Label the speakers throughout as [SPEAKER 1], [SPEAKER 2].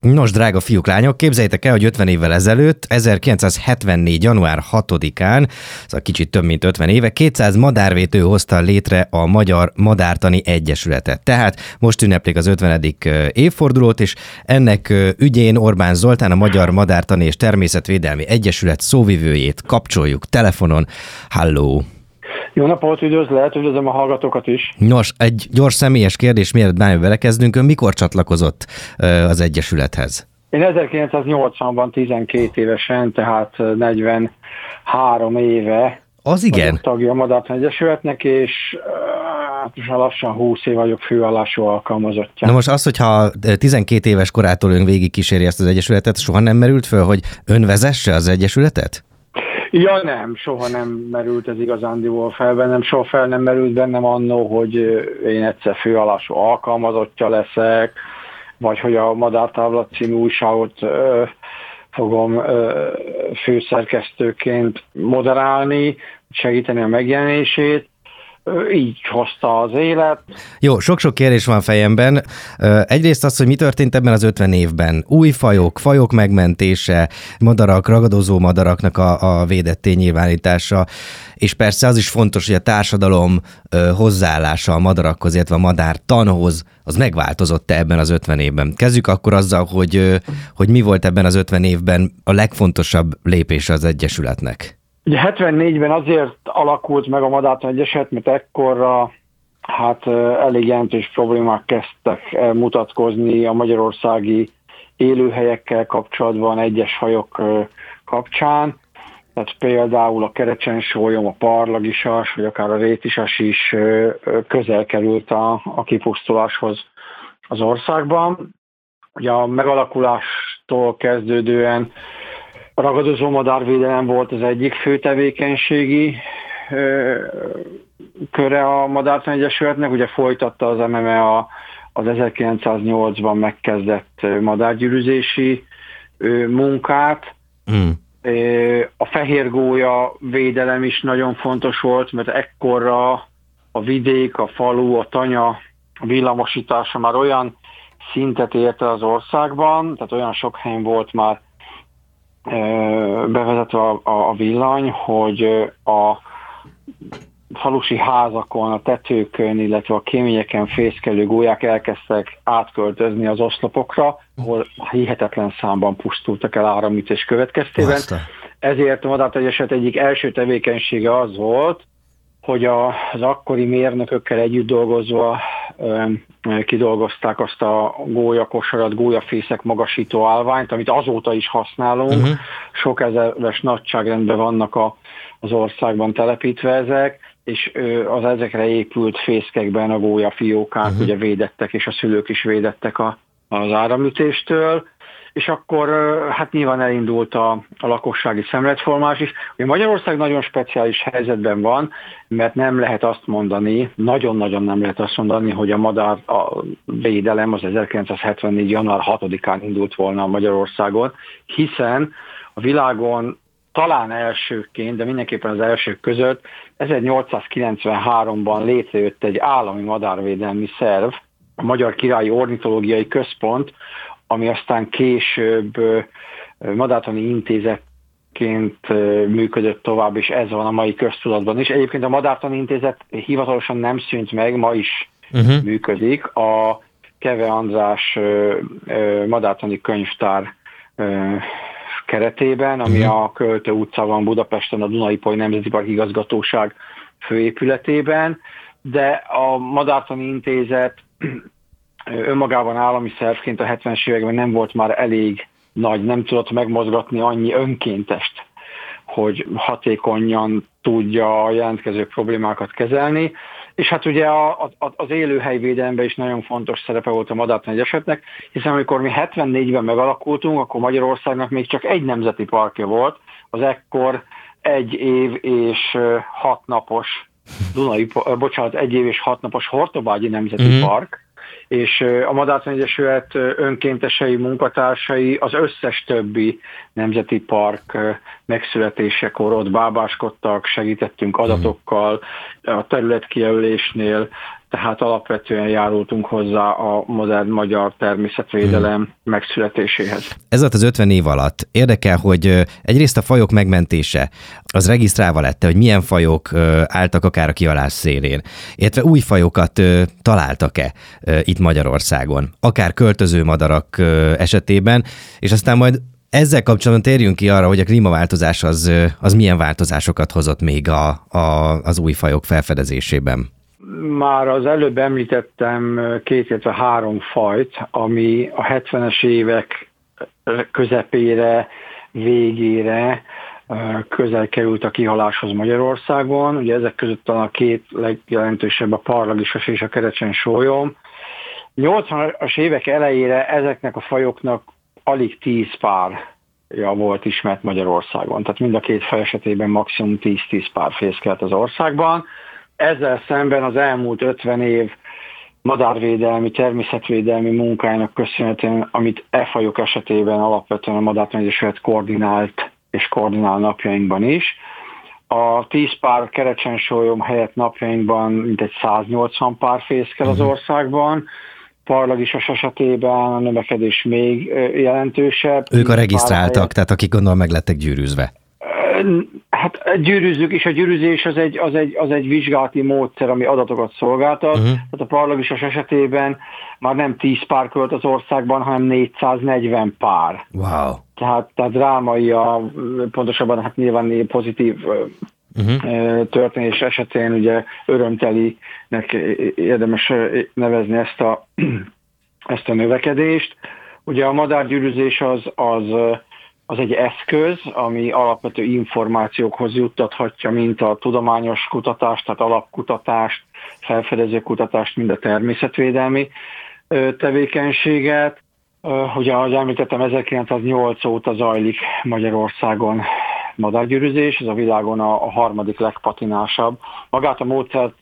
[SPEAKER 1] Nos, drága fiúk, lányok, képzeljétek el, hogy 50 évvel ezelőtt, 1974. január 6-án, szóval kicsit több mint 50 éve, 200 madárvédő hozta létre a Magyar Madártani Egyesületet. Tehát most ünneplik az 50. évfordulót, és ennek ügyén Orbán Zoltán, a Magyar Madártani és Természetvédelmi Egyesület szóvivőjét kapcsoljuk telefonon. Halló!
[SPEAKER 2] Jó napot, üdvözlöm a hallgatókat is.
[SPEAKER 1] Nos, egy gyors személyes kérdés, mielőtt bármi belekezdünk, ön mikor csatlakozott az Egyesülethez?
[SPEAKER 2] Én 1980-ban 12 évesen, tehát 43 éve
[SPEAKER 1] az igen.
[SPEAKER 2] vagyok tagja a Madártani Egyesületnek, és lassan 20 év vagyok főállású alkalmazottja.
[SPEAKER 1] Na most az, hogyha 12 éves korától ön végigkíséri ezt az Egyesületet, soha nem merült föl, hogy ön vezesse az Egyesületet?
[SPEAKER 2] Ja, nem, soha nem merült ez igazándiból fel bennem, soha fel nem merült bennem annó, hogy én egyszer főállású alkalmazottja leszek, vagy hogy a Madártávlat című újságot fogom főszerkesztőként moderálni, segíteni a megjelenését. Így hozta az élet.
[SPEAKER 1] Jó, sok-sok kérdés van fejemben. Egyrészt az, hogy mi történt ebben az 50 évben. Új fajok megmentése, madarak, ragadozó madaraknak a védetté nyilvánítása, és persze az is fontos, hogy a társadalom hozzáállása a madarakhoz, illetve a madártanhoz, az megváltozott ebben az 50 évben. Kezdjük akkor azzal, hogy mi volt ebben az 50 évben a legfontosabb lépése az Egyesületnek.
[SPEAKER 2] Ugye 74-ben azért alakult meg a Madártani Egyesület, mert ekkorra elég jelentős problémák kezdtek mutatkozni a magyarországi élőhelyekkel kapcsolatban, egyes fajok kapcsán. Tehát például a kerecsensólyom, a parlagisas, vagy akár a rétisas is közel került a kipusztuláshoz az országban. Ugye a megalakulástól kezdődően a ragadozó madárvédelem volt az egyik fő tevékenységi köre a Madártani Egyesületnek, ugye folytatta az MMA az 1908-ban megkezdett madárgyűrűzési munkát. A fehérgólya védelem is nagyon fontos volt, mert ekkorra a vidék, a falu, a tanya villamosítása már olyan szintet ért el az országban, tehát olyan sok helyen volt már bevezetve a villany, hogy a falusi házakon, a tetőkön, illetve a kéményeken fészkelő gólyák elkezdtek átköltözni az oszlopokra, ahol hihetetlen számban pusztultak el áramütés következtében. Ezért a Madártani Egyesület egyik első tevékenysége az volt, hogy az akkori mérnökökkel együtt dolgozva kidolgozták azt a gólyakosarat, gólyafészek magasító állványt, amit azóta is használunk. Sok ezeres nagyságrendben vannak az országban telepítve ezek, és az ezekre épült fészkekben a gólyafiókák ugye védettek, és a szülők is védettek az áramütéstől. És akkor nyilván elindult a lakossági szemléletformás is. Ugye Magyarország nagyon speciális helyzetben van, mert nem lehet azt mondani, nagyon-nagyon nem lehet azt mondani, hogy a védelem az 1974. január 6-án indult volna Magyarországon, hiszen a világon talán elsőként, de mindenképpen az elsők között 1893-ban létrejött egy állami madárvédelmi szerv, a Magyar Királyi Ornitológiai Központ, ami aztán később Madártani Intézetként működött tovább, és ez van a mai köztudatban is. Egyébként a Madártani Intézet hivatalosan nem szűnt meg, ma is működik. A Keve András Madártani Könyvtár keretében, ami a Költő utcában Budapesten a Duna-Ipoly Nemzeti Park Igazgatóság főépületében, de a Madártani Intézet önmagában állami szervként a 70-es években nem volt már elég nagy, nem tudott megmozgatni annyi önkéntest, hogy hatékonyan tudja a jelentkező problémákat kezelni. És hát ugye az élőhelyvédelemben is nagyon fontos szerepe volt a Madártani Egyesületnek, hiszen amikor mi 74-ben megalakultunk, akkor Magyarországnak még csak egy nemzeti parkja volt, az ekkor 1 év és 6 napos 1 év és 6 napos Hortobágyi Nemzeti Park, és a Madártani Egyesület önkéntesei, munkatársai az összes többi nemzeti park megszületésekor ott bábáskodtak, segítettünk adatokkal, a területkijelölésnél, tehát alapvetően járultunk hozzá a modern magyar természetvédelem megszületéséhez.
[SPEAKER 1] Ez alatt az 50 év alatt érdekel, hogy egyrészt a fajok megmentése, az regisztrálva lett, hogy milyen fajok álltak akár a kihalás szélén, illetve új fajokat találtak-e itt Magyarországon, akár költöző madarak esetében, és aztán majd ezzel kapcsolatban térjünk ki arra, hogy a klímaváltozás az milyen változásokat hozott még az új fajok felfedezésében.
[SPEAKER 2] Már az előbb említettem 2, illetve 3 fajt, ami a 70-es évek közepére, végére közel került a kihaláshoz Magyarországon. Ugye ezek között talán a 2 legjelentősebb a parlagisas és a kerecsen-sólyom. 80-as évek elejére ezeknek a fajoknak alig 10 párja volt ismert Magyarországon. Tehát mind a 2 faj esetében maximum 10-10 pár fészkelt az országban. Ezzel szemben az elmúlt 50 év madárvédelmi, természetvédelmi munkájának köszönhetően, amit fajok esetében alapvetően a Madártani Egyesület koordinált és koordinál napjainkban is. A 10 pár kerecsen-sólyom helyett napjainkban mintegy 180 pár fészkel az országban. Parlagisas esetében a növekedés még jelentősebb.
[SPEAKER 1] Ők a regisztráltak, tehát akik gondolom meg lettek gyűrűzve.
[SPEAKER 2] Hát gyűrűzzük, és a gyűrűzés az egy vizsgálati módszer, ami adatokat szolgáltat. Tehát a parlagisas esetében már nem 10 pár költ az országban, hanem 440 pár.
[SPEAKER 1] Wow.
[SPEAKER 2] Tehát drámai, pontosabban hát nyilván pozitív történés esetén ugye örömtelinek érdemes nevezni ezt a növekedést. Ugye a madárgyűrűzés az egy eszköz, ami alapvető információkhoz juttathatja, mint a tudományos kutatást, tehát alapkutatást, felfedező kutatást, mind a természetvédelmi tevékenységet. Ugye, ahogy említettem, 1908 óta zajlik Magyarországon madárgyűrűzés, ez a világon a 3. legpatinásabb. Magát a módszert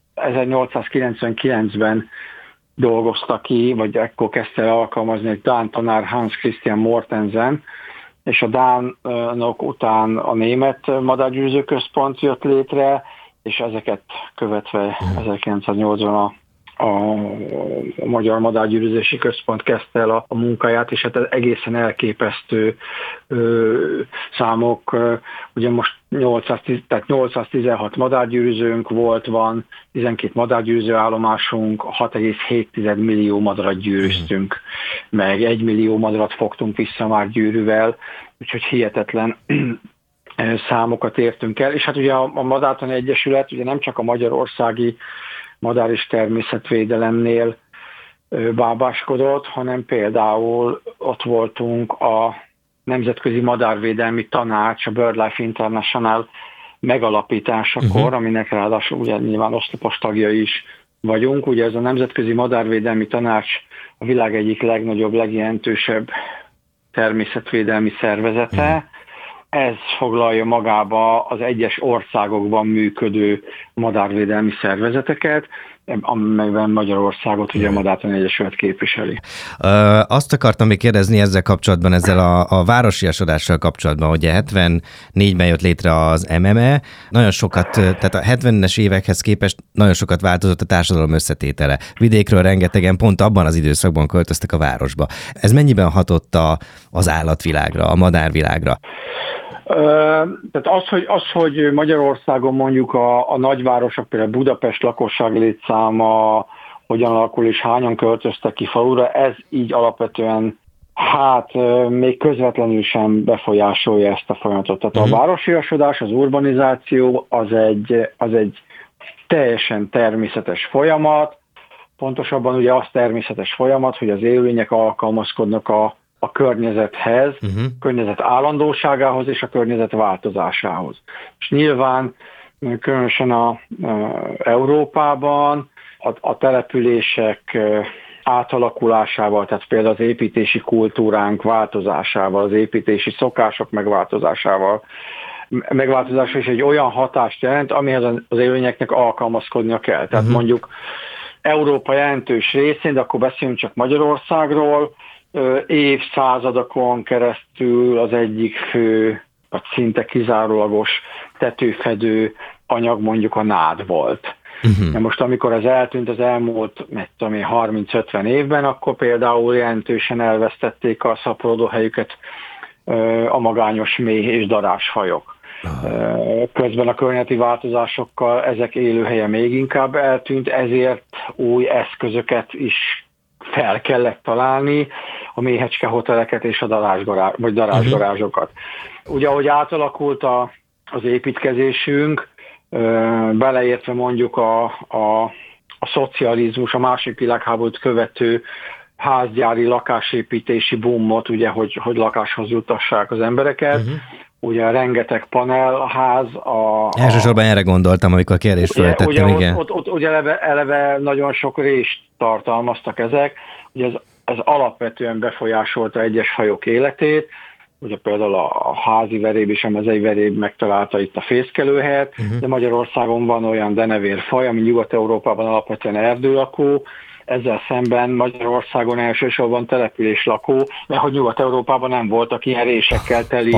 [SPEAKER 2] 1899-ben dolgozta ki, vagy ekkor kezdte el alkalmazni egy dán tanár, Hans Christian Mortensen, és a dánok után a német madárgyűrűző központ jött létre, és ezeket követve 1980 a Magyar Madárgyűrűzési Központ kezdte el a munkáját, és hát egészen elképesztő számok. Ugye most 816 madárgyűrűzőnk van, 12 madárgyűrűző állomásunk, 6,7 millió madarat gyűrűztünk, meg 1 millió madarat fogtunk vissza már gyűrűvel, úgyhogy hihetetlen számokat értünk el. És hát ugye a Madártani Egyesület ugye nem csak a magyarországi madár- és természetvédelemnél bábáskodott, hanem például ott voltunk a Nemzetközi Madárvédelmi Tanács, a BirdLife International megalapításakor, aminek ráadásul ugye nyilván oszlopos tagjai is vagyunk. Ugye ez a Nemzetközi Madárvédelmi Tanács a világ egyik legnagyobb, legjelentősebb természetvédelmi szervezete. Ez foglalja magába az egyes országokban működő madárvédelmi szervezeteket, amelyben Magyarországot ugye a Madártani Egyesület képviseli.
[SPEAKER 1] Azt akartam még kérdezni ezzel kapcsolatban, ezzel a városiasodással kapcsolatban, ugye 74-ben jött létre az MME, nagyon sokat, tehát a 70-es évekhez képest nagyon sokat változott a társadalom összetétele. Vidékről rengetegen pont abban az időszakban költöztek a városba. Ez mennyiben hatott az állatvilágra, a madárvilágra?
[SPEAKER 2] Tehát hogy Magyarországon mondjuk a nagyvárosok, például Budapest lakosság létszáma hogyan alakul és hányan költöztek ki falura, ez így alapvetően még közvetlenül sem befolyásolja ezt a folyamatot. Tehát a városiasodás, az urbanizáció az egy teljesen természetes folyamat, pontosabban ugye az természetes folyamat, hogy az élőlények alkalmazkodnak a környezethez, környezet állandóságához és a környezet változásához. És nyilván különösen Európában a települések átalakulásával, tehát például az építési kultúránk változásával, az építési szokások megváltozása is egy olyan hatást jelent, amihez az élőlényeknek alkalmazkodnia kell. Tehát mondjuk Európa jelentős részén, de akkor beszélünk csak Magyarországról, évszázadokon keresztül az egyik fő, vagy szinte kizárólagos tetőfedő anyag mondjuk a nád volt. De most amikor ez eltűnt az elmúlt 30-50 évben, akkor például jelentősen elvesztették a szaporodóhelyüket a magányos méh és darázsfajok. Közben a környezeti változásokkal ezek élőhelye még inkább eltűnt, ezért új eszközöket is fel kellett találni, a méhecskehoteleket és a darázsgarázsokat. Ugye, ahogy átalakult az építkezésünk, beleértve mondjuk a szocializmus, a második világháborút követő házgyári lakásépítési boomot, ugye, hogy lakáshoz jutassák az embereket. Ugye rengeteg panelház.
[SPEAKER 1] Elsősorban erre gondoltam, amikor a kérdést feltettem, igen.
[SPEAKER 2] Ott ugye eleve nagyon sok rést tartalmaztak ezek. Ugye ez alapvetően befolyásolta egyes fajok életét. Ugye például a házi veréb és a mezei veréb megtalálta itt a fészkelőhelyet, de Magyarországon van olyan denevérfaj, ami Nyugat-Európában alapvetően erdőlakó, ezzel szemben Magyarországon elsősorban településlakó, mert hogy Nyugat-Európában nem voltak ilyen résekkel teli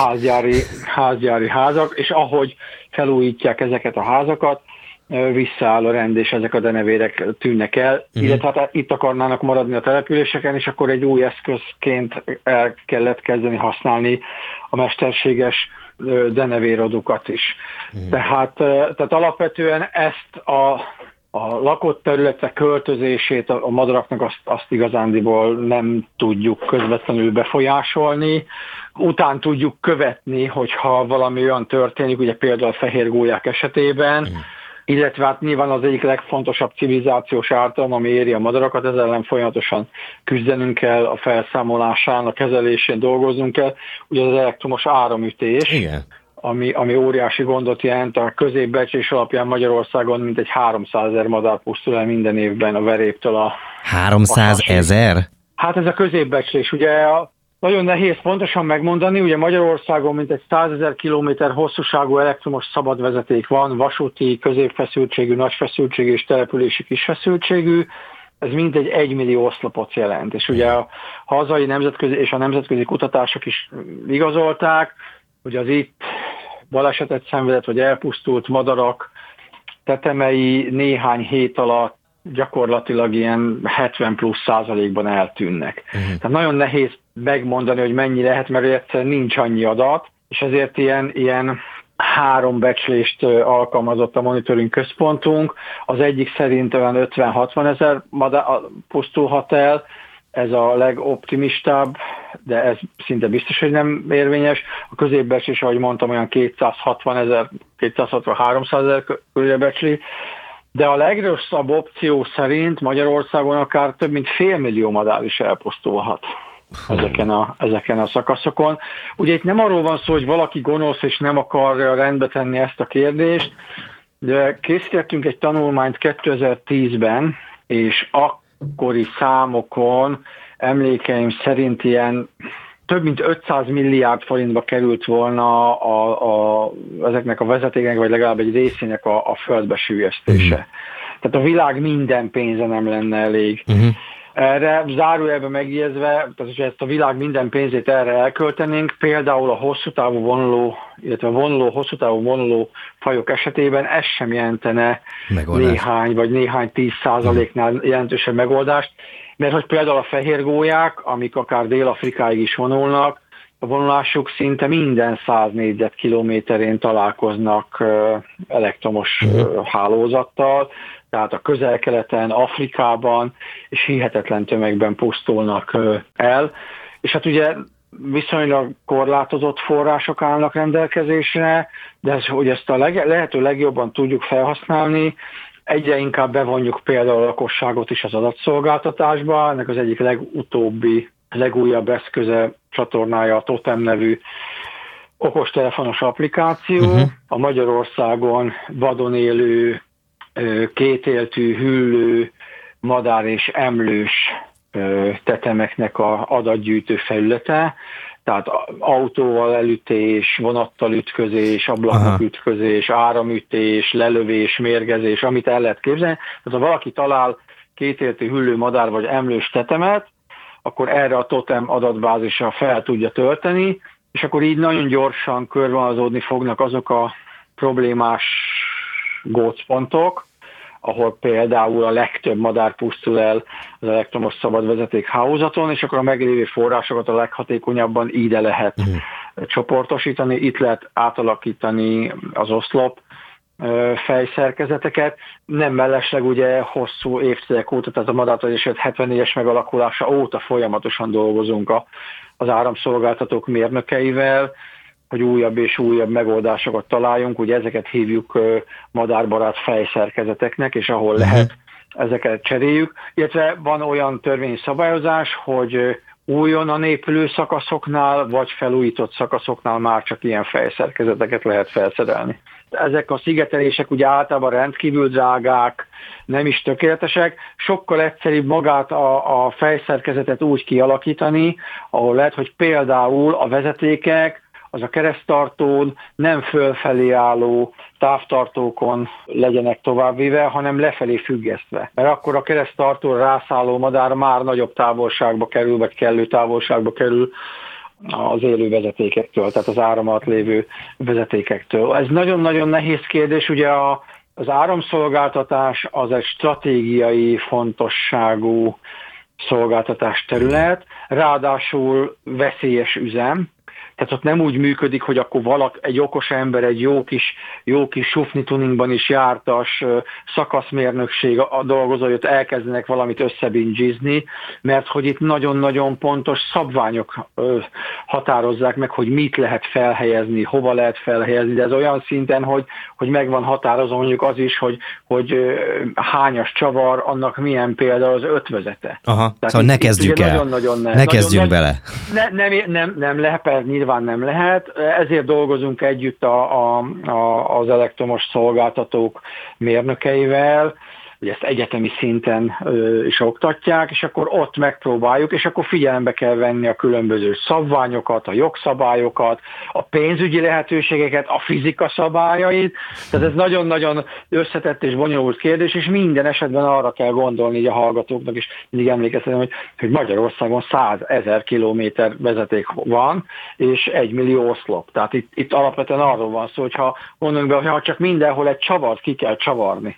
[SPEAKER 2] házgyári házak, és ahogy felújítják ezeket a házakat, visszaáll a rend, és ezek a denevérek tűnnek el, illetve hát itt akarnának maradni a településeken, és akkor egy új eszközként el kellett kezdeni használni a mesterséges denevérodukat is. Tehát alapvetően ezt a lakott területek költözését a madaraknak azt igazándiból nem tudjuk közvetlenül befolyásolni. Után tudjuk követni, hogyha valami olyan történik, ugye például a fehérgólyák esetében, illetve hát nyilván az egyik legfontosabb civilizációs ártalom, ami éri a madarakat, ezzel ellen folyamatosan küzdenünk kell, a felszámolásán, a kezelésén dolgoznunk kell. Ugye az elektromos áramütés,
[SPEAKER 1] igen,
[SPEAKER 2] ami óriási gondot jelent, a középbecslés alapján Magyarországon mintegy 300 000 madár pusztul el minden évben a veréptől a...
[SPEAKER 1] 300 000?
[SPEAKER 2] Hát ez a középbecslés, ugye nagyon nehéz pontosan megmondani, ugye Magyarországon mintegy 100 000 kilométer hosszúságú elektromos szabadvezeték van, vasúti, középfeszültségű, nagyfeszültségű és települési kisfeszültségű, ez mintegy 1 millió oszlopot jelent, és ugye a hazai nemzetközi és a nemzetközi kutatások is igazolták, hogy az itt balesetet szenvedett vagy elpusztult madarak tetemei néhány hét alatt gyakorlatilag ilyen 70+% eltűnnek. Tehát nagyon nehéz megmondani, hogy mennyi lehet, mert egyszerűen nincs annyi adat, és ezért ilyen 3 becslést alkalmazott a monitoring központunk. Az egyik szerint olyan 50-60 000 madár pusztulhat el, ez a legoptimistább, de ez szinte biztos, hogy nem érvényes. A középbecslés, ahogy mondtam, olyan 260-300 000 körül becsli, de a legrosszabb opció szerint Magyarországon akár több mint 500 000 madár is elpusztulhat ezeken a szakaszokon. Ugye itt nem arról van szó, hogy valaki gonosz és nem akarja rendbe tenni ezt a kérdést, de készítettünk egy tanulmányt 2010-ben, és akkori számokon emlékeim szerint ilyen több mint 500 milliárd forintba került volna ezeknek a vezetéknek, vagy legalább egy részének a földbe süllyesztése. Tehát a világ minden pénze nem lenne elég. Erre zárójelben megjegyezve, tehát hogyha ezt a világ minden pénzét erre elköltenénk, például a hosszú távú vonuló, illetve hosszú távú vonuló fajok esetében ez sem jelentene néhány 10%-nál jelentősebb megoldást, mert hogy például a fehérgólyák, amik akár Dél-Afrikáig is vonulnak, a vonulásuk szinte minden 100 négyzetkilométerén találkoznak elektromos hálózattal, tehát a Közel-Keleten, Afrikában, és hihetetlen tömegben pusztulnak el. És hát ugye viszonylag korlátozott források állnak rendelkezésre, de hogy ezt a lehető legjobban tudjuk felhasználni, egyre inkább bevonjuk például a lakosságot is az adatszolgáltatásba. Ennek az egyik legújabb eszköze, csatornája a Totem nevű okostelefonos applikáció. A Magyarországon vadon élő, kétéltű, hüllő, madár és emlős tetemeknek a adatgyűjtő felülete, tehát autóval elütés, vonattal ütközés, ablaknak ütközés, áramütés, lelövés, mérgezés, amit el lehet képzelni. Tehát ha valaki talál kétéltű, hüllő, madár vagy emlős tetemet, akkor erre a Totem adatbázisra fel tudja tölteni, és akkor így nagyon gyorsan körvonalazódni fognak azok a problémás gócpontok, ahol például a legtöbb madár pusztul el az elektromos szabadvezeték hálózaton, és akkor a meglévő forrásokat a leghatékonyabban ide lehet csoportosítani, itt lehet átalakítani az oszlop fejszerkezeteket. Nem mellesleg ugye hosszú évtizedek óta, tehát a madártanyészet 74-es megalakulása óta folyamatosan dolgozunk az áramszolgáltatók mérnökeivel, hogy újabb és újabb megoldásokat találjunk, ugye ezeket hívjuk madárbarát fejszerkezeteknek, és ahol lehet, ezeket cseréljük. Illetve van olyan törvényszabályozás, hogy újonnan épülő szakaszoknál, vagy felújított szakaszoknál már csak ilyen fejszerkezeteket lehet felszerelni. Ezek a szigetelések ugye általában rendkívül drágák, nem is tökéletesek, sokkal egyszerűbb magát a fejszerkezetet úgy kialakítani, ahol lehet, hogy például a vezetékek, az a kereszttartón nem fölfelé álló távtartókon legyenek továbbvive, hanem lefelé függesztve. Mert akkor a kereszttartóra rászálló madár már nagyobb távolságba kerül, vagy kellő távolságba kerül az élő vezetékektől, tehát az áram alatt lévő vezetékektől. Ez nagyon-nagyon nehéz kérdés, ugye az áramszolgáltatás az egy stratégiai fontosságú szolgáltatás terület, ráadásul veszélyes üzem, tehát ott nem úgy működik, hogy akkor egy okos ember, egy jó kis sufni tuningban is jártas szakaszmérnökség a dolgozói ott elkezdenek valamit összebingizni, mert hogy itt nagyon-nagyon pontos szabványok határozzák meg, hogy mit lehet felhelyezni, hova lehet felhelyezni, de ez olyan szinten, hogy meg van határozva mondjuk az is, hogy hányas csavar, annak milyen például az ötvözete.
[SPEAKER 1] Aha, szóval ne kezdjük el, ne kezdjünk bele.
[SPEAKER 2] Nem lehet, nyilván nem lehet, ezért dolgozunk együtt az elektromos szolgáltatók mérnökeivel, hogy ezt egyetemi szinten is oktatják, és akkor ott megpróbáljuk, és akkor figyelembe kell venni a különböző szabványokat, a jogszabályokat, a pénzügyi lehetőségeket, a fizika szabályait. Tehát ez nagyon-nagyon összetett és bonyolult kérdés, és minden esetben arra kell gondolni így a hallgatóknak, és mindig emlékeztetem, hogy Magyarországon 100 000 kilométer vezeték van, és 1 millió oszlop. Tehát itt alapvetően arról van szó, hogyha gondolunk be, hogy ha csak mindenhol egy csavart ki kell csavarni,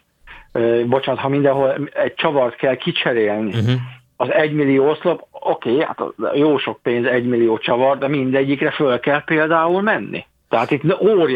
[SPEAKER 2] ha mindenhol egy csavart kell kicserélni, az 1 millió oszlop, oké, hát jó sok pénz 1 millió csavar, de mindegyikre föl kell például menni. Tehát itt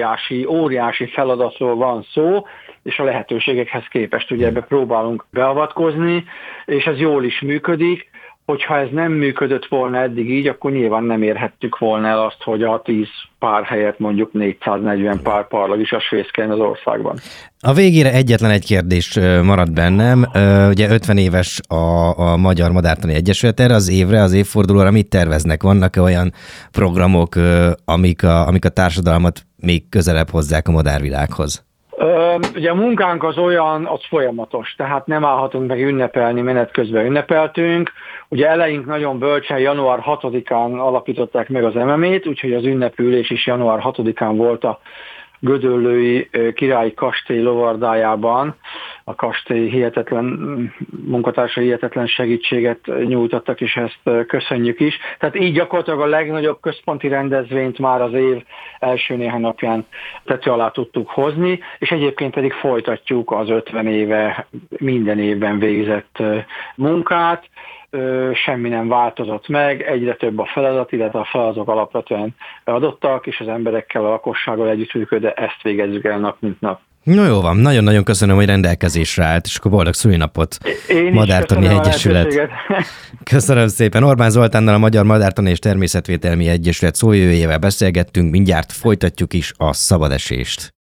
[SPEAKER 2] óriási feladatról van szó, és a lehetőségekhez képest ugye ebbe próbálunk beavatkozni, és ez jól is működik. Hogyha ez nem működött volna eddig így, akkor nyilván nem érhettük volna el azt, hogy a 10 pár helyett mondjuk 440 pár parlagisas fészkeljen az országban.
[SPEAKER 1] A végére egyetlen egy kérdés maradt bennem. Ugye 50 éves a Magyar Madártani Egyesület, erre az évre, az évfordulóra mit terveznek? Vannak-e olyan programok, amik a társadalmat még közelebb hozzák a madárvilághoz?
[SPEAKER 2] Ugye a munkánk az folyamatos, tehát nem állhatunk meg ünnepelni, menet közben ünnepeltünk. Ugye eleink nagyon bölcsen január 6-án alapították meg az MMA-t, úgyhogy az ünnepülés is január 6-án volt a Gödöllői Királyi Kastély lovardájában. A kastély munkatársai hihetetlen segítséget nyújtottak, és ezt köszönjük is. Tehát így gyakorlatilag a legnagyobb központi rendezvényt már az év első néhány napján tető alá tudtuk hozni, és egyébként pedig folytatjuk az 50 éve minden évben végzett munkát. Semmi nem változott meg, egyre több a feladat, illetve a feladatok alapvetően adottak, és az emberekkel, a lakossággal együttműködve ezt végezzük el nap mint nap.
[SPEAKER 1] No jó van, nagyon-nagyon köszönöm, hogy rendelkezésre állt, és akkor boldog szülinapot, Madártani Egyesület. Köszönöm szépen. Orbán Zoltánnal, a Magyar Madártani és Természetvédelmi Egyesület szóvivőjével beszélgettünk, mindjárt folytatjuk is a szabadesést.